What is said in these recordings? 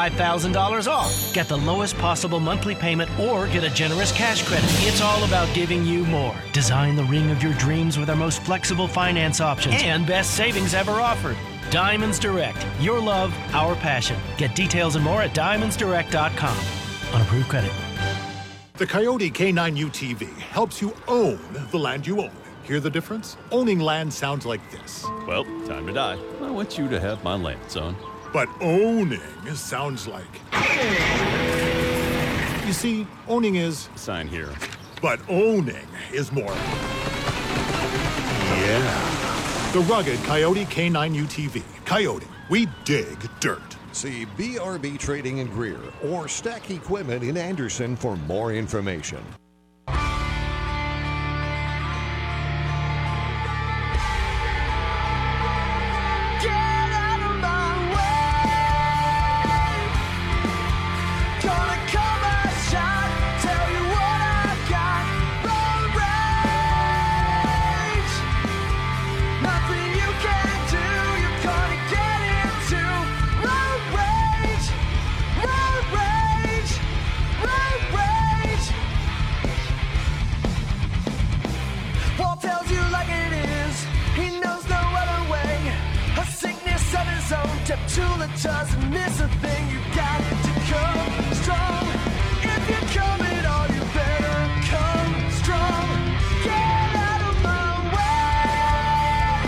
$5,000 off. Get the lowest possible monthly payment or get a generous cash credit. It's all about giving you more. Design the ring of your dreams with our most flexible finance options and best savings ever offered. Diamonds Direct. Your love, our passion. Get details and more at diamondsdirect.com. On approved credit. The Coyote K9 UTV helps you own the land you own. Hear the difference? Owning land sounds like this. Well, time to die. I want you to have my land, son. But owning sounds like... You see, owning is... Sign here. But owning is more... Yeah. The rugged Coyote K9 UTV. Coyote, we dig dirt. See BRB Trading in Greer or Stack Equipment in Anderson for more information. Doesn't miss a thing, you got to come strong. If you're coming on, you better come strong. Get out of my way.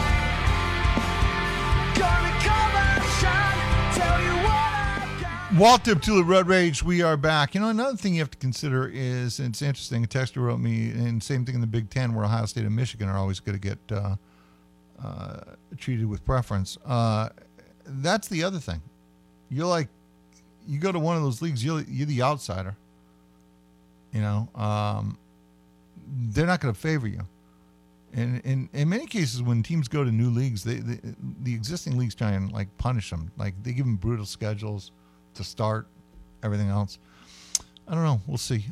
Gonna come and shine, tell you what I've got. Walter Tulip Road Rage, we are back. You know, another thing you have to consider is, and it's interesting, a texter wrote me, and same thing in the Big Ten, where Ohio State and Michigan are always going to get treated with preference. That's the other thing. You go to one of those leagues, you're the outsider. You know, they're not going to favor you. And in many cases, when teams go to new leagues, the existing leagues try and like punish them. Like they give them brutal schedules to start, everything else. I don't know. We'll see.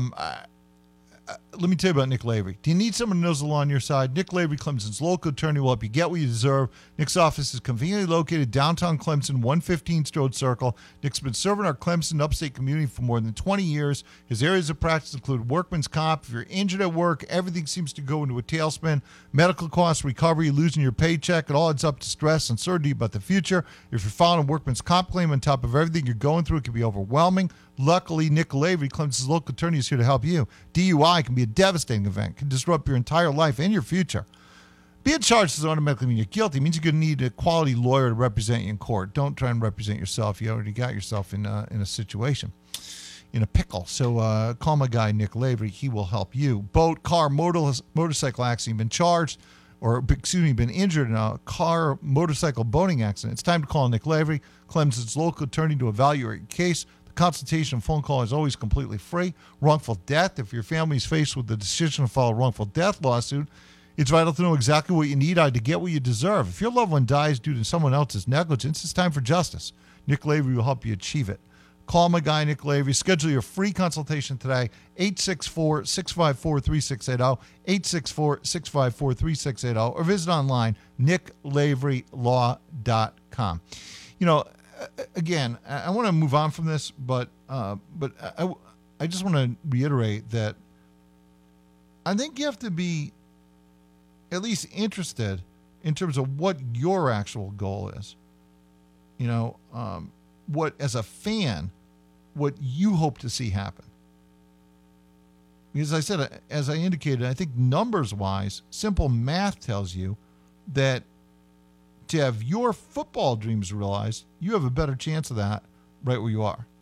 Let me tell you about Nick Lavery. Do you need someone who knows the law on your side? Nick Lavery, Clemson's local attorney, will help you get what you deserve. Nick's office is conveniently located downtown Clemson, 115 Strode Circle. Nick's been serving our Clemson upstate community for more than 20 years. His areas of practice include workman's comp. If you're injured at work, everything seems to go into a tailspin. Medical costs, recovery, losing your paycheck, it all adds up to stress, uncertainty about the future. If you're filing a workman's comp claim on top of everything you're going through, it can be overwhelming. Luckily, Nick Lavery, Clemson's local attorney, is here to help you. DUI can be a devastating event, can disrupt your entire life and your future. Being charged doesn't automatically mean you're guilty. It means you're going to need a quality lawyer to represent you in court. Don't try and represent yourself. You already got yourself in a situation, in a pickle. So call my guy, Nick Lavery. He will help you. Boat, car, motorcycle accident, been charged, or excuse me, been injured in a car, motorcycle, boating accident. It's time to call Nick Lavery, Clemson's local attorney, to evaluate your case. Consultation and phone call is always completely free. Wrongful death. If your family is faced with the decision to file a wrongful death lawsuit, it's vital to know exactly what you need to get what you deserve. If your loved one dies due to someone else's negligence, it's time for justice. Nick Lavery will help you achieve it. Call my guy, Nick Lavery. Schedule your free consultation today, 864-654-3680, 864-654-3680, or visit online, nicklaverylaw.com. You know, again, I want to move on from this, but I just want to reiterate that I think you have to be at least interested in terms of what your actual goal is. You know, what, as a fan, what you hope to see happen. Because I said, as I indicated, I think numbers-wise, simple math tells you that to have your football dreams realized, you have a better chance of that right where you are.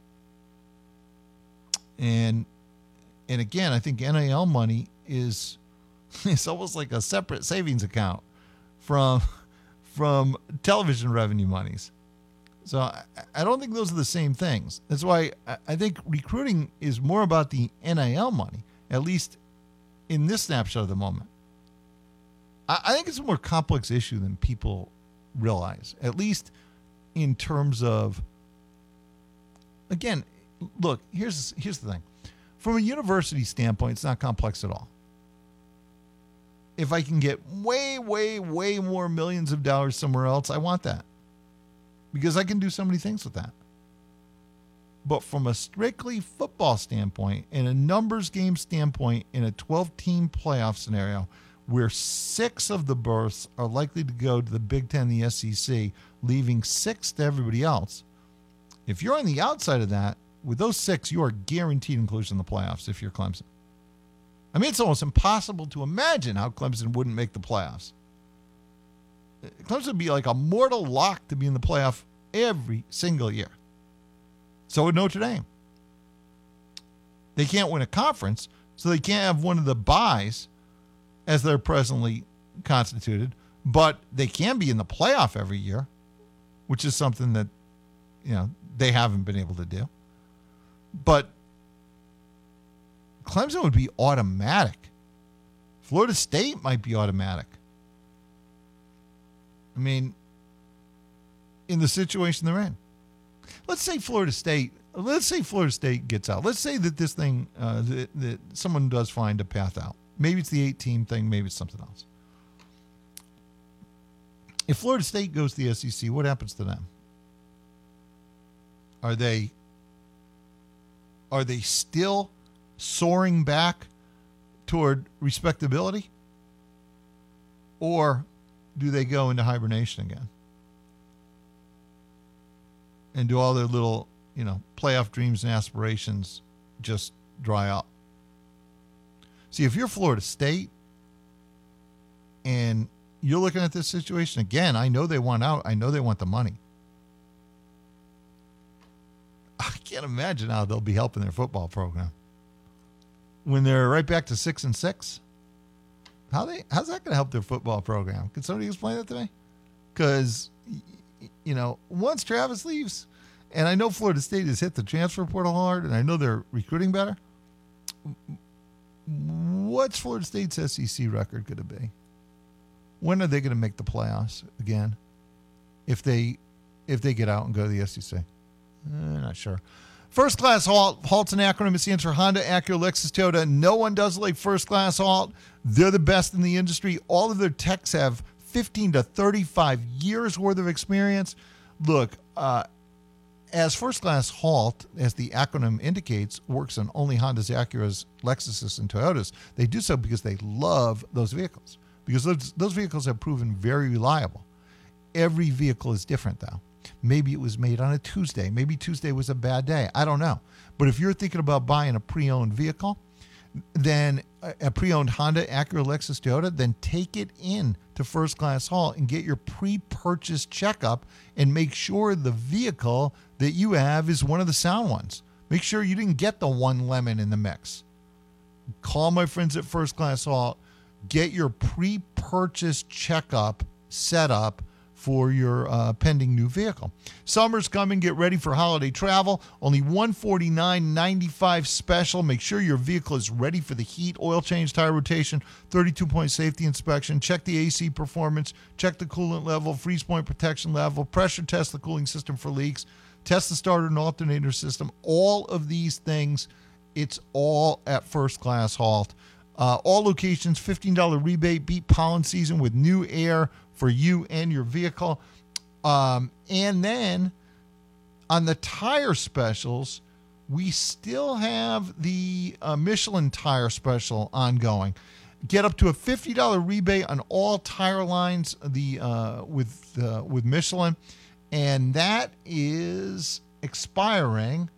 And again, I think NIL money is almost like a separate savings account from television revenue monies. So I don't think those are the same things. That's why I think recruiting is more about the NIL money, at least in this snapshot of the moment. I think it's a more complex issue than people realize, at least in terms of, again, look, here's the thing. From a university standpoint, it's not complex at all. If I can get way, way, way more millions of dollars somewhere else, I want that. Because I can do so many things with that. But from a strictly football standpoint and a numbers game standpoint in a 12-team playoff scenario where 6 of the berths are likely to go to the Big Ten and the SEC, leaving 6 to everybody else, if you're on the outside of that, with those 6, you are guaranteed inclusion in the playoffs if you're Clemson. I mean, it's almost impossible to imagine how Clemson wouldn't make the playoffs. Clemson would be like a mortal lock to be in the playoff every single year. So would Notre Dame. They can't win a conference, so they can't have one of the byes as they're presently constituted, but they can be in the playoff every year, which is something that, they haven't been able to do. But Clemson would be automatic. Florida State might be automatic. I mean, in the situation they're in. Let's say Florida State gets out. Let's say that this thing, that someone does find a path out. Maybe it's the 8-team thing. Maybe it's something else. If Florida State goes to the SEC, what happens to them? Are they still soaring back toward respectability? Or do they go into hibernation again? And do all their little, playoff dreams and aspirations just dry up? See, if you're Florida State and you're looking at this situation, again, I know they want out. I know they want the money. I can't imagine how they'll be helping their football program when they're right back to 6-6. How's that going to help their football program? Can somebody explain that to me? Because, once Travis leaves, and I know Florida State has hit the transfer portal hard, and I know they're recruiting better. What's Florida State's SEC record going to be? When are they going to make the playoffs again? If they get out and go to the SEC? Not sure. First Class Halt. Halt's an acronym. It stands for Honda, Acura, Lexus, Toyota. No one does it like First Class Halt. They're the best in the industry. All of their techs have 15 to 35 years worth of experience. Look, as First Class Halt, as the acronym indicates, works on only Hondas, Acuras, Lexuses, and Toyotas. They do so because they love those vehicles, because those vehicles have proven very reliable. Every vehicle is different, though. Maybe it was made on a Tuesday. Maybe Tuesday was a bad day. I don't know. But if you're thinking about buying a pre-owned vehicle, then a pre-owned Honda, Acura, Lexus, Toyota, then take it in to First Class Halt and get your pre-purchase checkup and make sure the vehicle that you have is one of the sound ones. Make sure you didn't get the one lemon in the mix. Call my friends at First Class Halt. Get your pre-purchase checkup set up for your pending new vehicle. Summer's coming. Get ready for holiday travel. Only $149.95 special. Make sure your vehicle is ready for the heat. Oil change, tire rotation, 32-point safety inspection. Check the AC performance. Check the coolant level, freeze point protection level. Pressure test the cooling system for leaks. Test the starter and alternator system. All of these things, it's all at First Class Halt. All locations, $15 rebate. Beat pollen season with new air for you and your vehicle. And then on the tire specials, we still have the Michelin tire special ongoing. Get up to a $50 rebate on all tire lines with Michelin, and that is expiring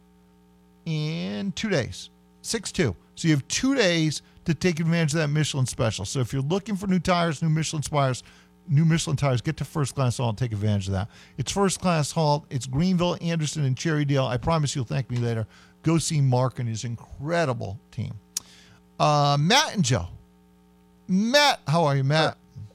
in 2 days, 6/2. So you have 2 days to take advantage of that Michelin special. So if you're looking for new tires, new Michelin tires, get to First Class Halt and take advantage of that. It's First Class Halt. It's Greenville, Anderson, and Cherrydale. I promise you'll thank me later. Go see Mark and his incredible team. Matt and Joe. Matt, how are you, Matt?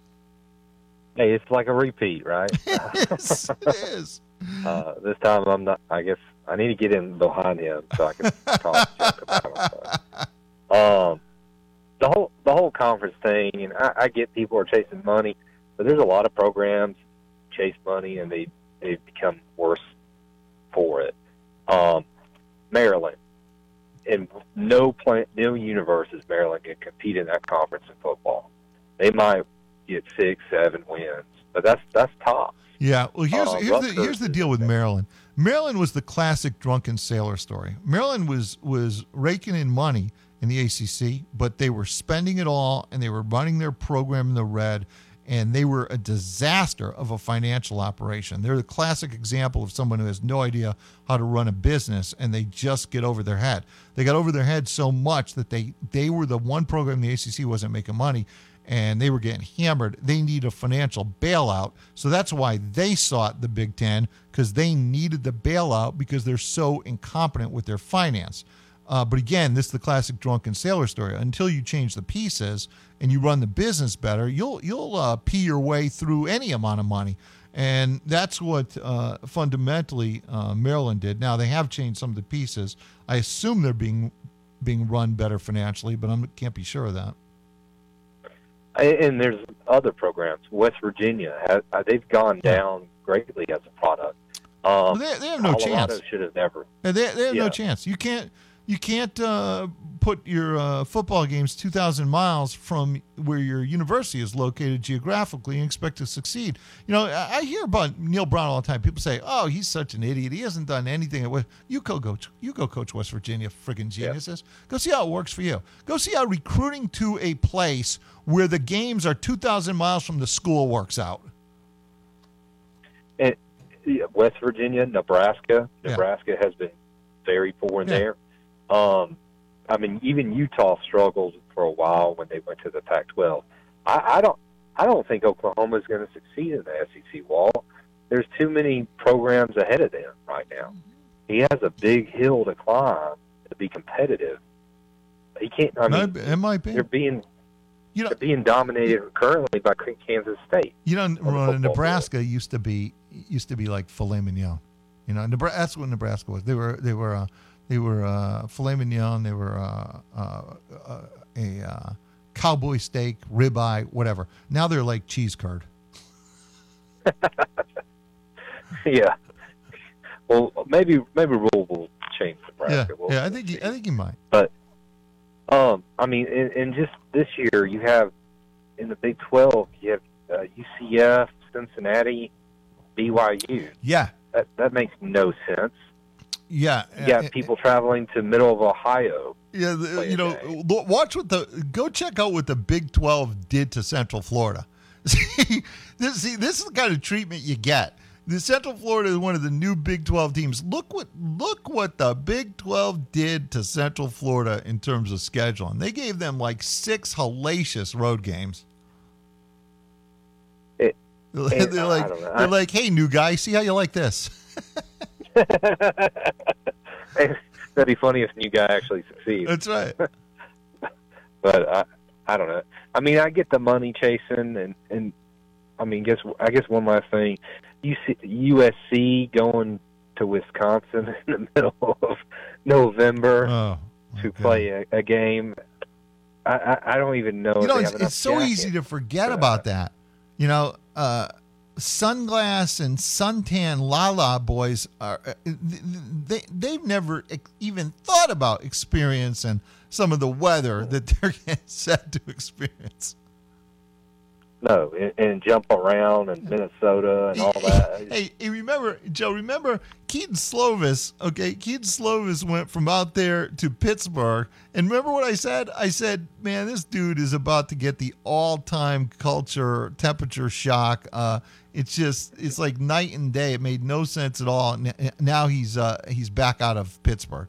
Hey, it's like a repeat, right? It is. This time I'm not. I guess I need to get in behind him so I can talk junk about him. The whole conference thing, and I get people are chasing money, but there's a lot of programs chase money and they become worse for it. Maryland, in no universe is Maryland going to compete in that conference in football. They might get 6-7 wins, but that's tops. Yeah, well, here's the deal with Maryland. Maryland was the classic drunken sailor story. Maryland was raking in money in the ACC, but they were spending it all, and they were running their program in the red, and they were a disaster of a financial operation. They're the classic example of someone who has no idea how to run a business, and they just get over their head. They got over their head so much that they were the one program in the ACC wasn't making money, and they were getting hammered. They need a financial bailout, so that's why they sought the Big Ten, because they needed the bailout because they're so incompetent with their finance. But again, this is the classic drunken sailor story. Until you change the pieces and you run the business better, you'll pee your way through any amount of money. And that's what fundamentally Maryland did. Now, they have changed some of the pieces. I assume they're being run better financially, but I can't be sure of that. And there's other programs. West Virginia, they've gone down greatly as a product. They have no Colorado chance. should have never. They have no chance. You can't put your football games 2,000 miles from where your university is located geographically and expect to succeed. You know, I hear about Neil Brown all the time. People say, "Oh, he's such an idiot. He hasn't done anything." You go coach West Virginia, friggin' geniuses. Yeah. Go see how it works for you. Go see how recruiting to a place where the games are 2,000 miles from the school works out. And West Virginia, Nebraska has been very poor in there. I mean, even Utah struggled for a while when they went to the Pac-12. I don't think Oklahoma is going to succeed in the SEC wall. There's too many programs ahead of them right now. He has a big hill to climb to be competitive. He can't. I mean, it might be. They're being dominated currently by Kansas State. You know, Nebraska used to be like filet mignon. You know, that's what Nebraska was. They were filet mignon. They were a cowboy steak, ribeye, whatever. Now they're like cheese curd. Yeah. Well, maybe Rule will change Nebraska. Yeah, I think he might. But I mean, in just this year, you have in the Big 12, you have UCF, Cincinnati, BYU. Yeah. That makes no sense. Yeah. You got people traveling to middle of Ohio. Yeah, go check out what the Big 12 did to Central Florida. This is the kind of treatment you get. The Central Florida is one of the new Big 12 teams. Look what the Big 12 did to Central Florida in terms of scheduling. They gave them like 6 hellacious road games. They're like, hey, new guy, see how you like this? That'd be funny if new guy actually succeeds. That's right. But I don't know. I mean, I get the money chasing, and I mean, I guess one last thing. USC going to Wisconsin in the middle of November to play a game. I don't even know. You know, it's so easy to forget about that. You know, Sunglass and Suntan Lala boys they've never even thought about experiencing some of the weather that they're getting set to experience. No, and jump around in Minnesota and all that. Hey, remember Keaton Slovis, okay? Keaton Slovis went from out there to Pittsburgh. And remember what I said? I said, man, this dude is about to get the all-time temperature shock. It's like night and day. It made no sense at all. Now he's back out of Pittsburgh.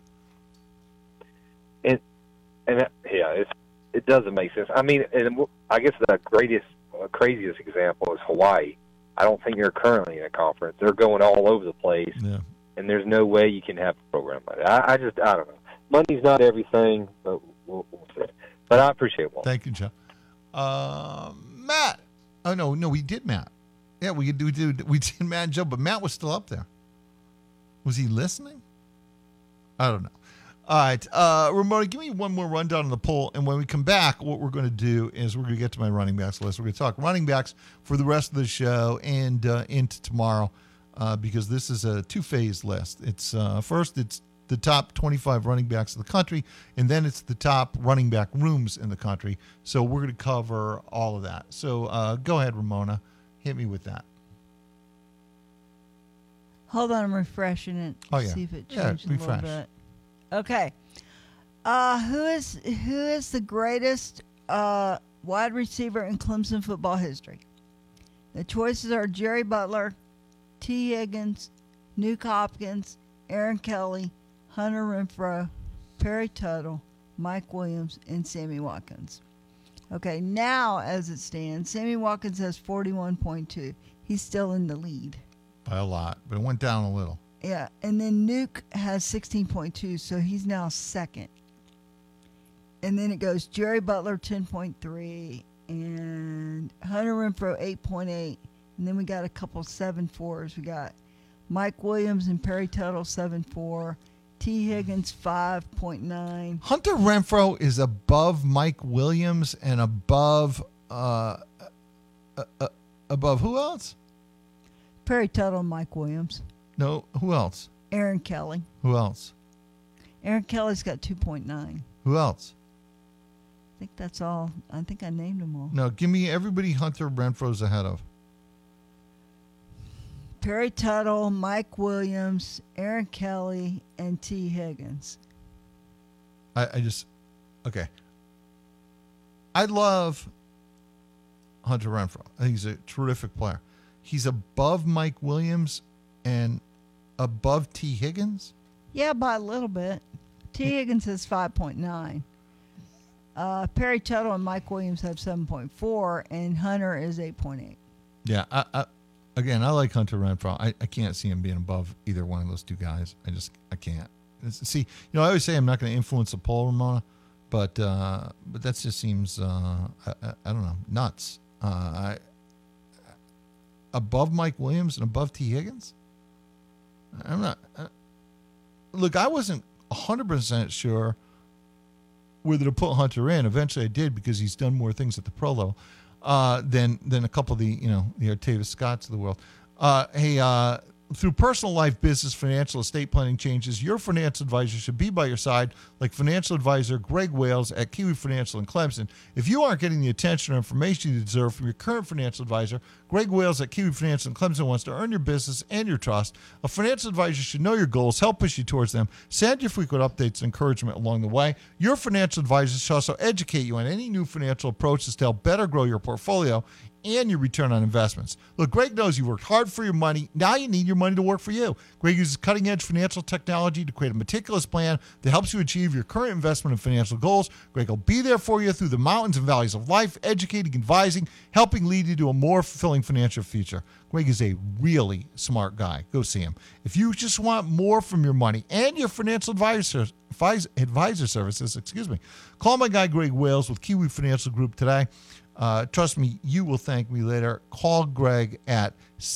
It doesn't make sense. I mean, and I guess the craziest example is Hawaii. I don't think they're currently in a conference. They're going all over the place, and there's no way you can have a program like that. I don't know. Money's not everything, but we'll see. But I appreciate it, Walt. Thank you, Joe. Matt. Oh, no, we did Matt. Yeah, we did Matt and Joe, but Matt was still up there. Was he listening? I don't know. All right, Ramona, give me one more rundown on the poll, and when we come back, what we're going to do is we're going to get to my running backs list. We're going to talk running backs for the rest of the show and into tomorrow because this is a two-phase list. It's first, it's the top 25 running backs in the country, and then it's the top running back rooms in the country. So we're going to cover all of that. So go ahead, Ramona. Hit me with that. Hold on, I'm refreshing it. Oh, yeah. See if it Yeah, changed a little refresh. bit. Okay. Who is the greatest wide receiver in Clemson football history? The choices are Jerry Butler, T. Higgins, Nuke Hopkins, Aaron Kelly, Hunter Renfrow, Perry Tuttle, Mike Williams, and Sammy Watkins. Okay, now as it stands, Sammy Watkins has 41.2. He's still in the lead. By a lot, but it went down a little. Yeah, and then Nuke has 16.2, so he's now second. And then it goes Jerry Butler 10.3 and Hunter Renfrow 8.8. And then we got a couple 7.4s. We got Mike Williams and Perry Tuttle 7.4, T. Higgins 5.9. Hunter Renfrow is above Mike Williams and above who else? Perry Tuttle and Mike Williams. No, who else? Aaron Kelly. Who else? Aaron Kelly's got 2.9. Who else? I think that's all. I think I named them all. No, give me everybody Hunter Renfrow's ahead of. Perry Tuttle, Mike Williams, Aaron Kelly, and T. Higgins. Okay. I love Hunter Renfrow. I think he's a terrific player. He's above Mike Williams and above T. Higgins? Yeah, by a little bit. T. Higgins has 5.9. Perry Tuttle and Mike Williams have 7.4, and Hunter is 8.8. Yeah, I like Hunter Renfrow. I can't see him being above either one of those two guys. I can't. See, I always say I'm not going to influence the poll, Ramona, but that just seems I don't know, nuts. Above Mike Williams and above T. Higgins? I'm not. Look, I wasn't 100% sure whether to put Hunter in. Eventually, I did because he's done more things at the pro level than a couple of the Artavis Scotts of the world. Through personal life, business, financial, estate planning changes, your financial advisor should be by your side, like financial advisor Greg Wales at Kiwi Financial in Clemson. If you aren't getting the attention or information you deserve from your current financial advisor, Greg Wales at Kiwi Financial in Clemson wants to earn your business and your trust. A financial advisor should know your goals, help push you towards them, send you frequent updates and encouragement along the way. Your financial advisor should also educate you on any new financial approaches to help better grow your portfolio and your return on investments. Look, Greg knows you worked hard for your money. Now you need your money to work for you. Greg uses cutting-edge financial technology to create a meticulous plan that helps you achieve your current investment and financial goals. Greg will be there for you through the mountains and valleys of life, educating, advising, helping lead you to a more fulfilling financial future. Greg is a really smart guy. Go see him. If you just want more from your money and your financial advisor services, call my guy Greg Wales with Kiwi Financial Group today. Trust me, you will thank me later. Call Greg at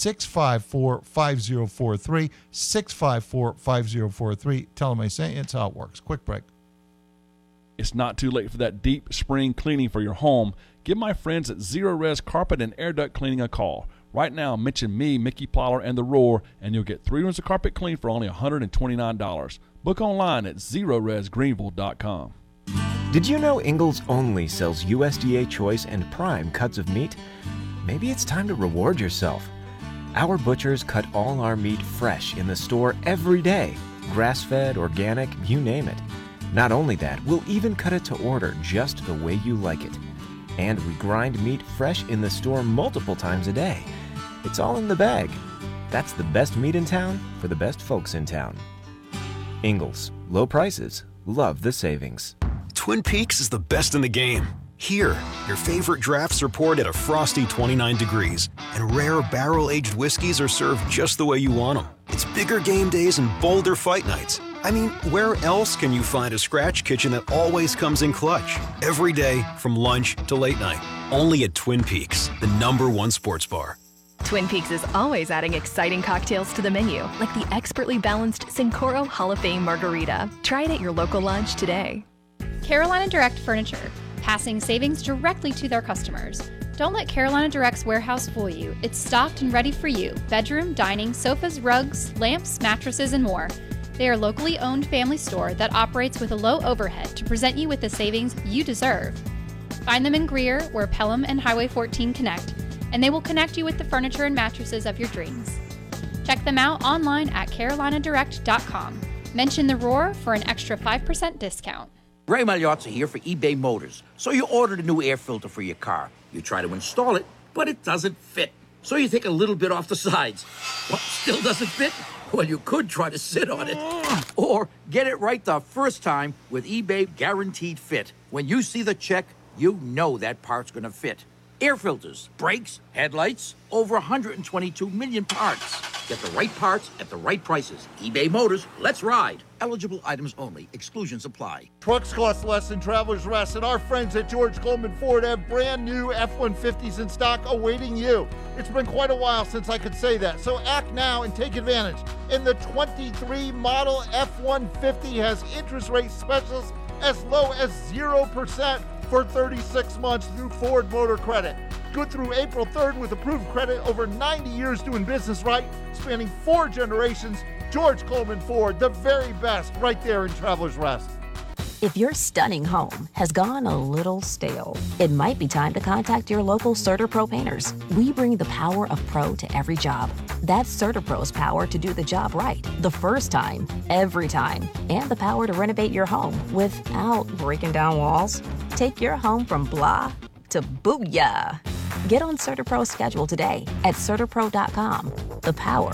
654-5043, 654-5043. Tell him I sent you. It's how it works. Quick break. It's not too late for that deep spring cleaning for your home. Give my friends at Zero Res Carpet and Air Duct Cleaning a call. Right now, mention me, Mickey Plyler, and The Roar, and you'll get 3 rooms of carpet clean for only $129. Book online at ZeroResGreenville.com. Did you know Ingalls only sells USDA Choice and Prime cuts of meat? Maybe it's time to reward yourself. Our butchers cut all our meat fresh in the store every day. Grass-fed, organic, you name it. Not only that, we'll even cut it to order just the way you like it. And we grind meat fresh in the store multiple times a day. It's all in the bag. That's the best meat in town for the best folks in town. Ingalls. Low prices. Love the savings. Twin Peaks is the best in the game. Here, your favorite drafts are poured at a frosty 29 degrees, and rare barrel-aged whiskeys are served just the way you want them. It's bigger game days and bolder fight nights. I mean, where else can you find a scratch kitchen that always comes in clutch? Every day, from lunch to late night. Only at Twin Peaks, the #1 sports bar. Twin Peaks is always adding exciting cocktails to the menu, like the expertly balanced Cincoro Hall of Fame Margarita. Try it at your local lodge today. Carolina Direct Furniture, passing savings directly to their customers. Don't let Carolina Direct's warehouse fool you. It's stocked and ready for you. Bedroom, dining, sofas, rugs, lamps, mattresses, and more. They are a locally owned family store that operates with a low overhead to present you with the savings you deserve. Find them in Greer, where Pelham and Highway 14 connect, and they will connect you with the furniture and mattresses of your dreams. Check them out online at carolinadirect.com. Mention the Roar for an extra 5% discount. Ray Magliozzi here for eBay Motors. So you ordered a new air filter for your car. You try to install it, but it doesn't fit. So you take a little bit off the sides. What, still doesn't fit? Well, you could try to sit on it. Or get it right the first time with eBay Guaranteed Fit. When you see the check, you know that part's going to fit. Air filters, brakes, headlights, over 122 million parts. Get the right parts at the right prices. eBay Motors, let's ride. Eligible items only. Exclusions apply. Trucks cost less than Travelers Rest, and our friends at George Coleman Ford have brand new F-150s in stock awaiting you. It's been quite a while since I could say that, so act now and take advantage. And the 23 model F-150 has interest rate specials as low as 0% for 36 months through Ford Motor Credit. Good through April 3rd with approved credit, over 90 years doing business right, spanning 4 generations. George Coleman Ford, the very best, right there in Travelers Rest. If your stunning home has gone a little stale, it might be time to contact your local CertaPro painters. We bring the power of pro to every job. That's CertaPro's power to do the job right, the first time, every time, and the power to renovate your home without breaking down walls. Take your home from blah to booyah. Get on CertaPro's schedule today at CertaPro.com. The power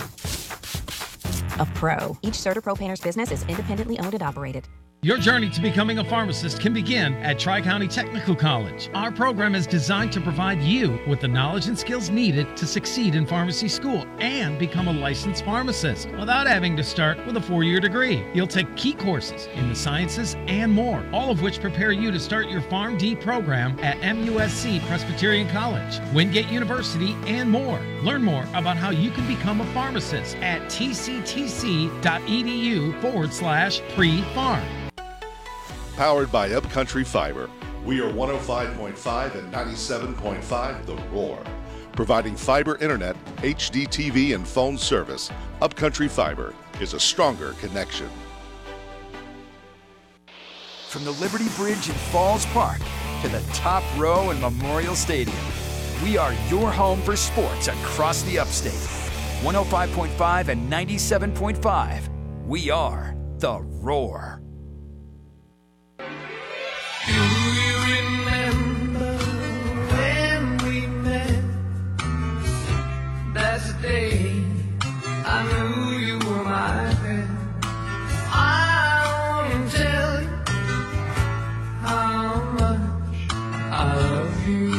of pro. Each CertaPro painter's business is independently owned and operated. Your journey to becoming a pharmacist can begin at Tri-County Technical College. Our program is designed to provide you with the knowledge and skills needed to succeed in pharmacy school and become a licensed pharmacist without having to start with a 4-year degree. You'll take key courses in the sciences and more, all of which prepare you to start your PharmD program at MUSC Presbyterian College, Wingate University, and more. Learn more about how you can become a pharmacist at tctc.edu/pre-pharm. Powered by Upcountry Fiber. We are 105.5 and 97.5 The Roar. Providing fiber internet, HD TV, and phone service, Upcountry Fiber is a stronger connection. From the Liberty Bridge in Falls Park to the top row in Memorial Stadium, we are your home for sports across the upstate. 105.5 and 97.5. We are The Roar. Do you remember when we met? That's the day I knew you were my friend. I want to tell you how much I love you.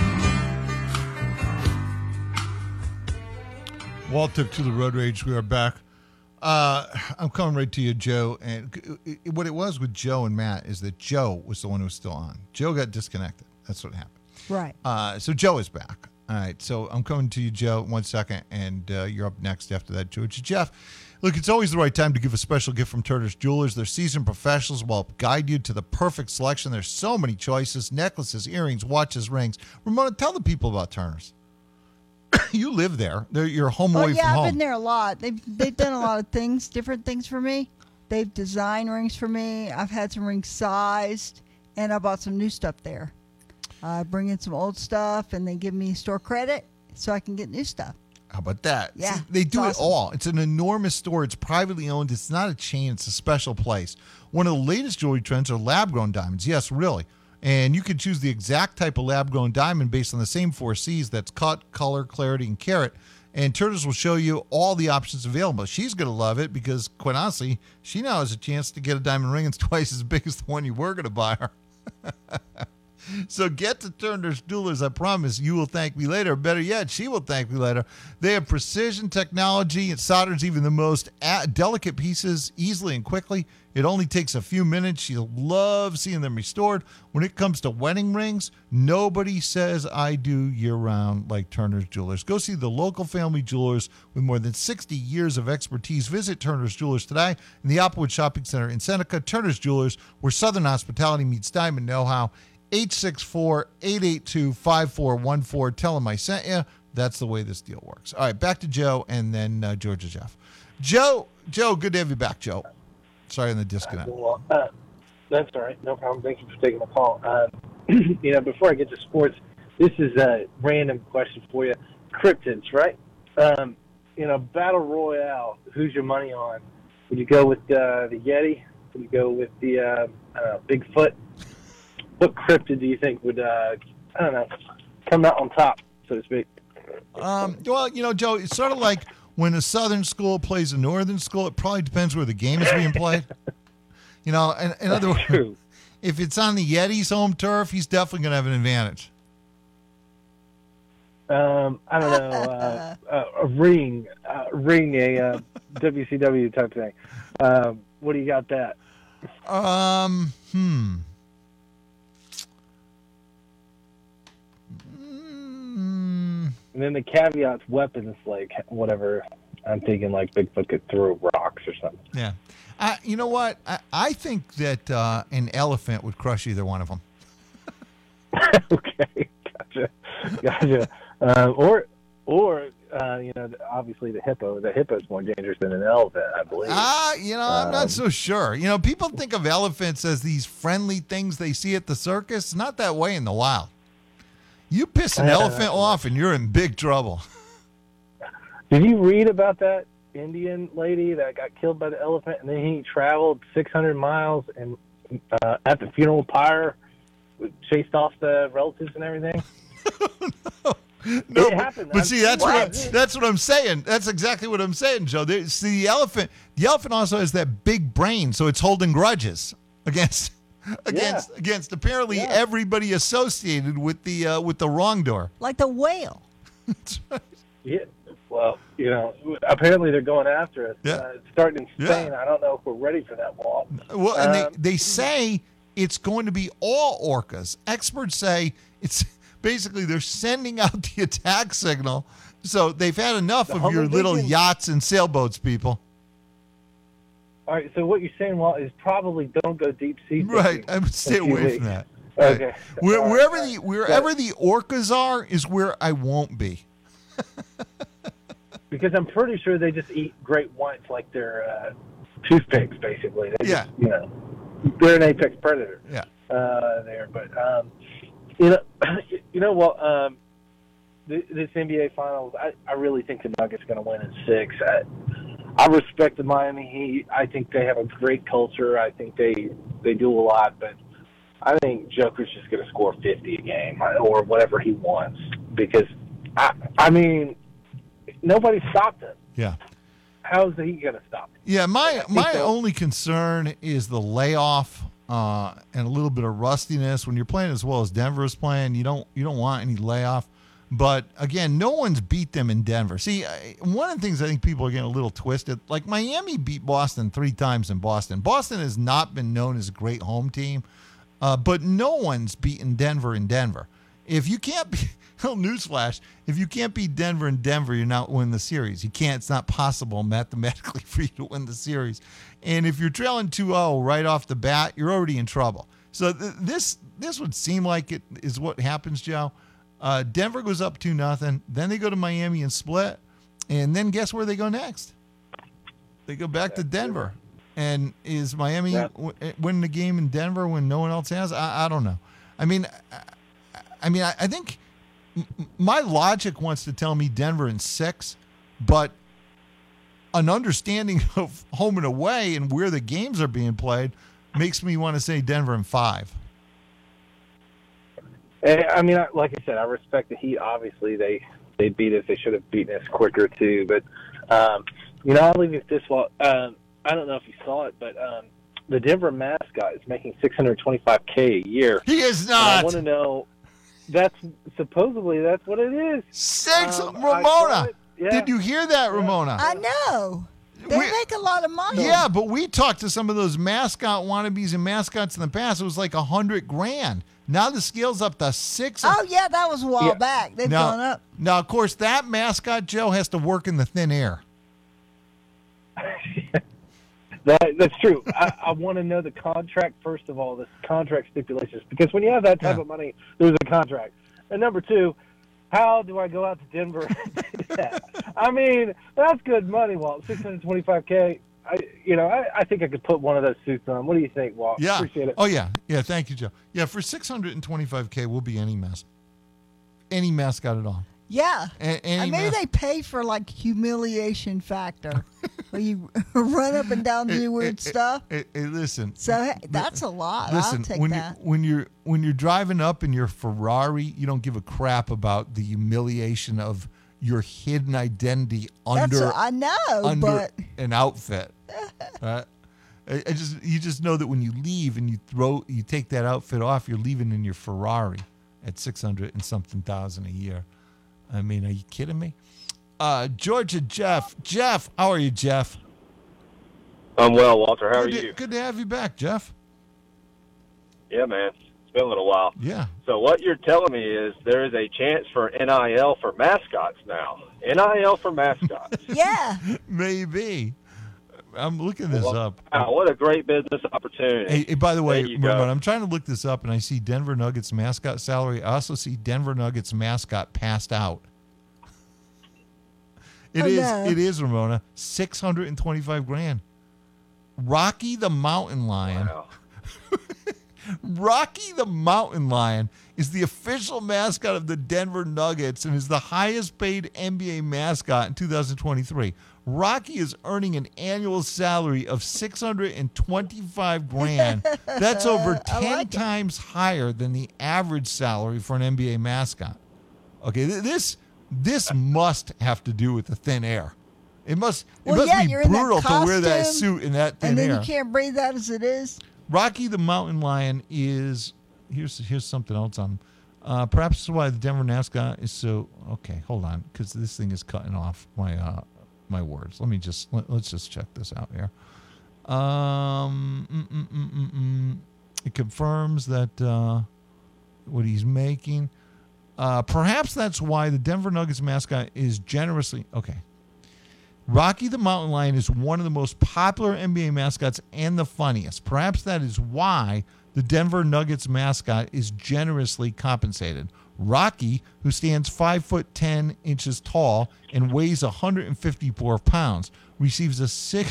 Walt took to the road rage. We are back. I'm coming right to you, Joe. And what it was with Joe and Matt is that Joe was the one who was still on. Joe got disconnected. That's what happened. Right. So Joe is back. All right. So I'm coming to you, Joe, in 1 second, and you're up next after that, George. Jeff, look, it's always the right time to give a special gift from Turner's Jewelers. Their seasoned professionals will help guide you to the perfect selection. There's so many choices: necklaces, earrings, watches, rings. Ramona, tell the people about Turner's. You live there. They're your home away from home. Yeah, I've been there a lot. They've done a lot of things, different things for me. They've designed rings for me. I've had some rings sized, and I bought some new stuff there. I bring in some old stuff, and they give me store credit so I can get new stuff. How about that? Yeah, See, they do awesome. it all. It's an enormous store. It's privately owned. It's not a chain. It's a special place. One of the latest jewelry trends are lab-grown diamonds. Yes, really. And you can choose the exact type of lab-grown diamond based on the same 4 C's. That's cut, color, clarity, and carat. And Turtles will show you all the options available. She's going to love it because, quite honestly, she now has a chance to get a diamond ring that's twice as big as the one you were going to buy her. So get to Turner's Jewelers. I promise you will thank me later. Better yet, she will thank me later. They have precision technology. It solders even the most delicate pieces easily and quickly. It only takes a few minutes. She'll love seeing them restored. When it comes to wedding rings, nobody says I do year-round like Turner's Jewelers. Go see the local family jewelers with more than 60 years of expertise. Visit Turner's Jewelers today in the Applewood Shopping Center in Seneca. Turner's Jewelers, where Southern hospitality meets diamond know-how. 864-882-5414. Tell them I sent you. That's the way this deal works. All right, back to Joe and then George and Jeff. Joe, good to have you back, Joe. Sorry on the disconnect. That's all right. No problem. Thank you for taking the call. Before I get to sports, this is a random question for you. Cryptids, right? battle royale, who's your money on? Would you go with the Yeti? Would you go with the Bigfoot? What cryptid do you think would come out on top, so to speak? Well, Joe, it's sort of like when a southern school plays a northern school. It probably depends where the game is being played. In other words, if it's on the Yeti's home turf, he's definitely going to have an advantage. I don't know, a ring, a WCW type thing. What do you got that? And then the caveat's weapons, like whatever. I'm thinking like Bigfoot could throw rocks or something. Yeah. You know what? I think that an elephant would crush either one of them. Okay, gotcha. Obviously the hippo. The hippo's more dangerous than an elephant, I believe. I'm not so sure. People think of elephants as these friendly things they see at the circus. It's not that way in the wild. You piss an elephant off and you're in big trouble. Did you read about that Indian lady that got killed by the elephant, and then he traveled 600 miles and at the funeral pyre chased off the relatives and everything? No, it happened. but see, that's what I'm saying. That's exactly what I'm saying, Joe. See, the elephant also has that big brain, so it's holding grudges against apparently everybody associated with the wrongdoer. Like the whale. Yeah. Well, apparently they're going after us. Yeah. It's starting in Spain. I don't know if we're ready for that wall. Well, and they say it's going to be all orcas. Experts say it's basically they're sending out the attack signal. So they've had enough of your little yachts and sailboats, people. All right, so what you're saying, Walt, is probably don't go deep sea. Right, I would stay away from that. Okay. Right. Wherever the orcas are is where I won't be. Because I'm pretty sure they just eat great whites like they're toothpicks, basically. They're an apex predator. Yeah. There, but this NBA Finals, I really think the Nuggets are going to win in 6. I respect the Miami Heat. I think they have a great culture. I think they do a lot, but I think Joker's just going to score 50 a game or whatever he wants because, I mean, nobody stopped him. Yeah. How's he going to stop him? Yeah, my only concern is the layoff and a little bit of rustiness. When you're playing as well as Denver is playing, you don't want any layoff. But, again, no one's beat them in Denver. See, one of the things I think people are getting a little twisted, like Miami beat Boston 3 times in Boston. Boston has not been known as a great home team, but no one's beaten Denver in Denver. If you can't be, newsflash, if you can't beat Denver in Denver, you're not winning the series. You can't. It's not possible mathematically for you to win the series. And if you're trailing 2-0 right off the bat, you're already in trouble. So this would seem like it is what happens, Joe. Denver goes up 2-0. Then they go to Miami and split. And then guess where they go next? They go back to Denver. And is Miami winning the game in Denver when no one else has? I don't know. I mean, I think my logic wants to tell me Denver in 6, but an understanding of home and away and where the games are being played makes me want to say Denver in 5. I mean, like I said, I respect the Heat. Obviously, they beat us. They should have beaten us quicker, too. But, I'll leave it this way. I don't know if you saw it, but the Denver mascot is making $625K a year. He is not. And I want to know, supposedly that's what it is. Ramona. Yeah. Did you hear that, Ramona? I know. They make a lot of money. Yeah, but we talked to some of those mascot wannabes and mascots in the past. It was like $100,000. Now the scale's up to 6. Oh, yeah, that was a while back. They've gone up. Now, of course, that mascot, Joe, has to work in the thin air. That's true. I want to know the contract, first of all, the contract stipulations. Because when you have that type of money, there's a contract. And number 2, how do I go out to Denver and do that? I mean, that's good money, Walt. $625K. I think I could put one of those suits on. What do you think, Walt? Yeah. Appreciate it. Oh, yeah. Yeah, thank you, Joe. Yeah, for $625K, we'll be any mascot at all. Yeah. And maybe they pay for like humiliation factor, where you run up and down and do weird stuff. Hey, listen. So hey, that's a lot. Listen, I'll take when that. when you're driving up in your Ferrari, you don't give a crap about the humiliation of your hidden identity under I know, under but an outfit. Right? You just know that when you leave and you take that outfit off, you're leaving in your Ferrari at 600 and something thousand a year. I mean, are you kidding me? Georgia Jeff, how are you, Jeff? I'm well, Walter. How are you? Good to have you back, Jeff. Yeah, man. It's been a little while. Yeah. So what you're telling me is there is a chance for NIL for mascots now. NIL for mascots. Yeah. Maybe. I'm looking this up. Wow, what a great business opportunity. Hey, by the way, There you go. I'm trying to look this up, and I see Denver Nuggets mascot salary. I also see Denver Nuggets mascot passed out. It is, Ramona, $625,000. Rocky the Mountain Lion. Wow. Rocky the Mountain Lion is the official mascot of the Denver Nuggets and is the highest paid NBA mascot in 2023. Rocky is earning an annual salary of $625,000. That's over 10 times higher than the average salary for an NBA mascot. Okay, this must have to do with the thin air. It must be brutal to wear that suit in that thin air. And then air. you can't breathe that as it is. Rocky the Mountain Lion is here's something else on. Perhaps that's why the Denver mascot is so okay. Hold on, because this thing is cutting off my my words. Let's just check this out here. It confirms that what he's making. Perhaps that's why the Denver Nuggets mascot is generously okay. Rocky the Mountain Lion is one of the most popular NBA mascots and the funniest. Perhaps that is why the Denver Nuggets mascot is generously compensated. Rocky, who stands 5'10" tall and weighs 154 pounds, receives a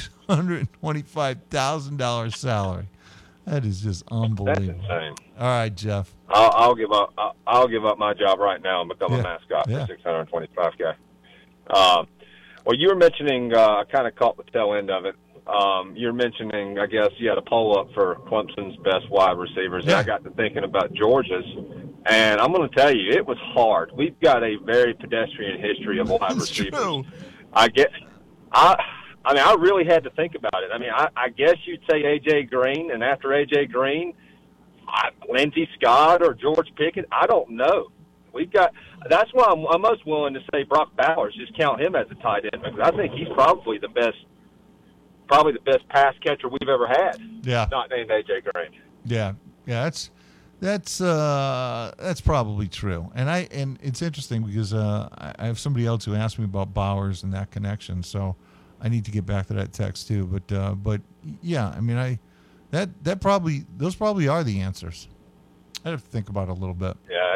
$625,000 salary. That is just unbelievable. That's insane. All right, Jeff. I'll give up my job right now and become a mascot for $625K. Well, you were mentioning, I kind of caught the tail end of it. You're mentioning, I guess, you had a poll up for Clemson's best wide receivers. And I got to thinking about Georgia's, and I'm going to tell you, it was hard. We've got a very pedestrian history of wide receivers. True. I really had to think about it. I mean, I guess you'd say A.J. Green, and after A.J. Green, Lindsey Scott or George Pickett. I don't know. That's why I'm most willing to say Brock Bowers. Just count him as a tight end because I think he's probably the best pass catcher we've ever had. Yeah, not named A.J. Green. Yeah, that's probably true. And it's interesting because I have somebody else who asked me about Bowers and that connection. So I need to get back to that text too. But yeah, I mean those probably are the answers. I'd have to think about it a little bit.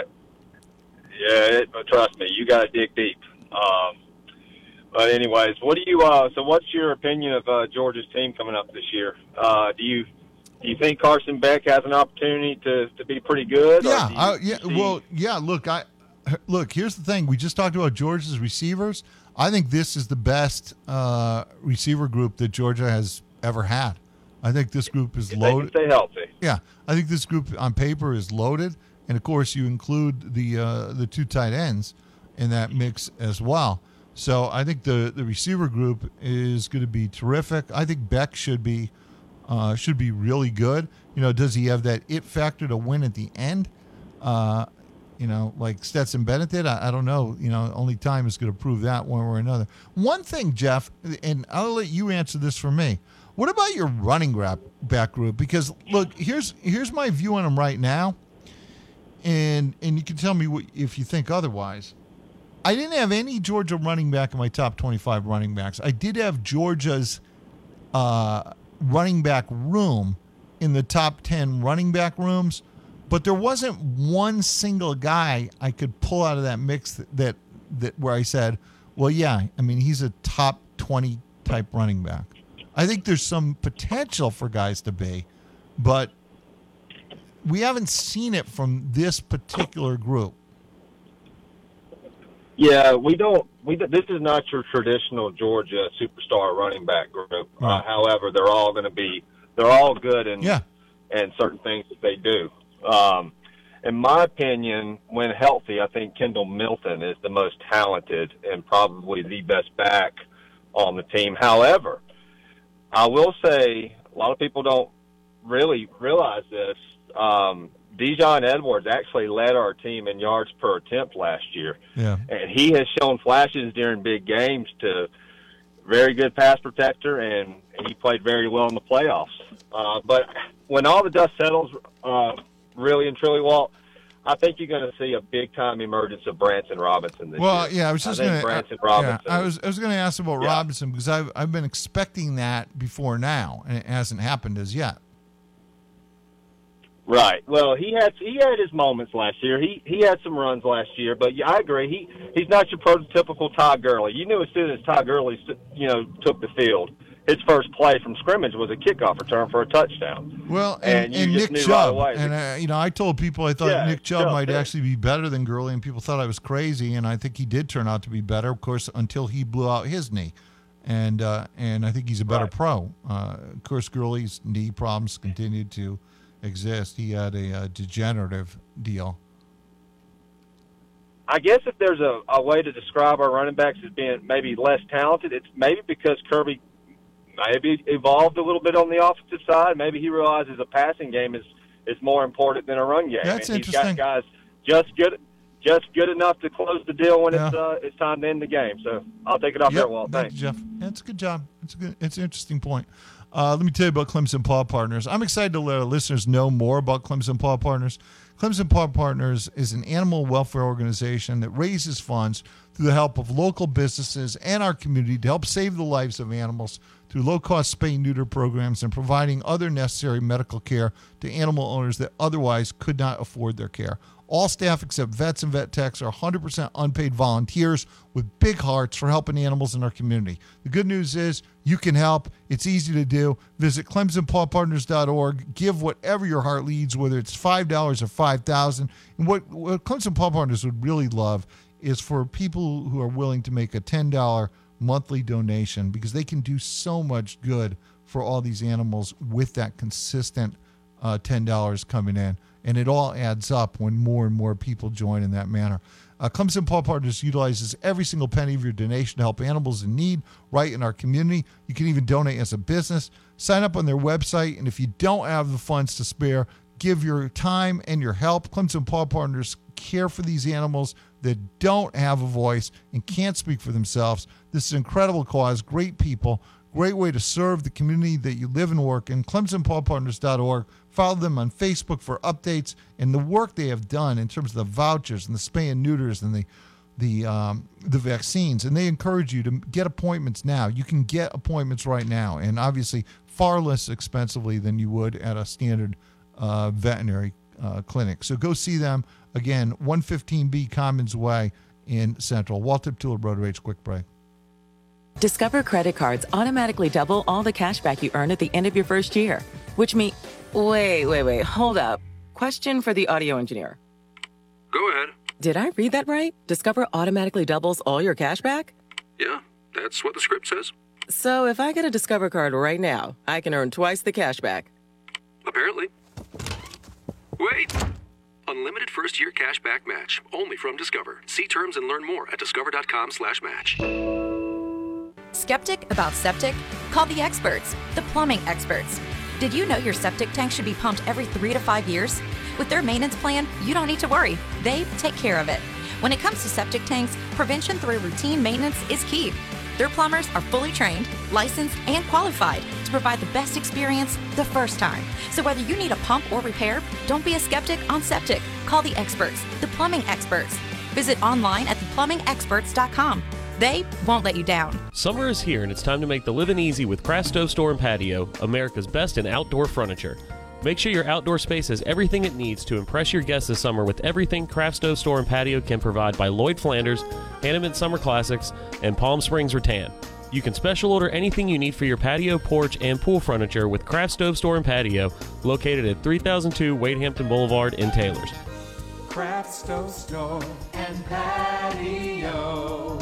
Yeah, trust me, you got to dig deep. But anyways, what do you? So, what's your opinion of Georgia's team coming up this year? Do you think Carson Beck has an opportunity to be pretty good? Yeah, Look, here's the thing. We just talked about Georgia's receivers. I think this is the best receiver group that Georgia has ever had. I think this group is loaded. They can stay healthy. Yeah, I think this group on paper is loaded. And, of course, you include the two tight ends in that mix as well. So I think the receiver group is going to be terrific. I think Beck should be really good. You know, does he have that it factor to win at the end? Like Stetson Bennett did? I don't know. You know, only time is going to prove that one way or another. One thing, Jeff, and I'll let you answer this for me. What about your running back group? Because, look, here's my view on them right now. And you can tell me if you think otherwise. I didn't have any Georgia running back in my top 25 running backs. I did have Georgia's running back room in the top 10 running back rooms, but there wasn't one single guy I could pull out of that mix that where I said, well, yeah, I mean, he's a top 20 type running back. I think there's some potential for guys to be, but we haven't seen it from this particular group. Yeah, we don't. This is not your traditional Georgia superstar running back group. However, they're all good in certain things that they do. In my opinion, when healthy, I think Kendall Milton is the most talented and probably the best back on the team. However, I will say a lot of people don't really realize this. Dijon Edwards actually led our team in yards per attempt last year. Yeah. And he has shown flashes during big games to very good pass protector, and he played very well in the playoffs. But when all the dust settles, really and truly, Walt, I think you're going to see a big-time emergence of Branson Robinson this year. Well, yeah, I was just going to. Branson Robinson. I was going to ask about Robinson because I've been expecting that before now, and it hasn't happened as yet. Right. Well, he had his moments last year. He had some runs last year, but I agree. He's not your prototypical Todd Gurley. You knew as soon as Todd Gurley took the field, his first play from scrimmage was a kickoff return for a touchdown. Well, and Nick Chubb, and I told people I thought Nick Chubb might actually be better than Gurley, and people thought I was crazy, and I think he did turn out to be better, of course, until he blew out his knee, and I think he's a better pro. Of course, Gurley's knee problems continued to exist. He had a degenerative deal. I guess if there's a way to describe our running backs as being maybe less talented, it's maybe because Kirby maybe evolved a little bit on the offensive side. Maybe he realizes a passing game is more important than a run game. That's and interesting. He's got guys just good enough to close the deal when it's time to end the game. So I'll take it off there, Walt. Thanks, Jeff. That's a good job. It's an interesting point. Let me tell you about Clemson Paw Partners. I'm excited to let our listeners know more about Clemson Paw Partners. Clemson Paw Partners is an animal welfare organization that raises funds through the help of local businesses and our community to help save the lives of animals through low-cost spay-neuter programs and providing other necessary medical care to animal owners that otherwise could not afford their care. All staff except vets and vet techs are 100% unpaid volunteers with big hearts for helping animals in our community. The good news is you can help. It's easy to do. Visit ClemsonPawPartners.org. Give whatever your heart leads, whether it's $5 or $5,000. And what Clemson Paw Partners would really love is for people who are willing to make a $10 monthly donation, because they can do so much good for all these animals with that consistent $10 coming in. And it all adds up when more and more people join in that manner. Clemson Paw Partners utilizes every single penny of your donation to help animals in need right in our community. You can even donate as a business. Sign up on their website, and if you don't have the funds to spare, give your time and your help. Clemson Paw Partners care for these animals that don't have a voice and can't speak for themselves. This is an incredible cause, great people, great way to serve the community that you live and work in. ClemsonPawPartners.org. Follow them on Facebook for updates and the work they have done in terms of the vouchers and the spay and neuters and the vaccines. And they encourage you to get appointments now. You can get appointments right now, and obviously far less expensively than you would at a standard veterinary clinic. So go see them. Again, 115B Commons Way in Central. Walter Tula, Road Rage, quick break. Discover credit cards automatically double all the cash back you earn at the end of your first year, which means... Wait, hold up. Question for the audio engineer. Go ahead. Did I read that right? Discover automatically doubles all your cash back? Yeah, that's what the script says. So if I get a Discover card right now, I can earn twice the cash back. Apparently. Wait! Unlimited first-year cash back match, only from Discover. See terms and learn more at discover.com/match. Skeptic about septic? Call the experts, the plumbing experts. Did you know your septic tank should be pumped every 3 to 5 years? With their maintenance plan, you don't need to worry. They take care of it. When it comes to septic tanks, prevention through routine maintenance is key. Their plumbers are fully trained, licensed, and qualified to provide the best experience the first time. So whether you need a pump or repair, don't be a skeptic on septic. Call the experts, the plumbing experts. Visit online at theplumbingexperts.com. They won't let you down. Summer is here, and it's time to make the living easy with Craft Stove Store and Patio, America's best in outdoor furniture. Make sure your outdoor space has everything it needs to impress your guests this summer with everything Craft Stove Store and Patio can provide by Lloyd Flanders, Hanneman Summer Classics, and Palm Springs Rattan. You can special order anything you need for your patio, porch, and pool furniture with Craft Stove Store and Patio, located at 3002 Wade Hampton Boulevard in Taylors. Craft Stove Store and Patio.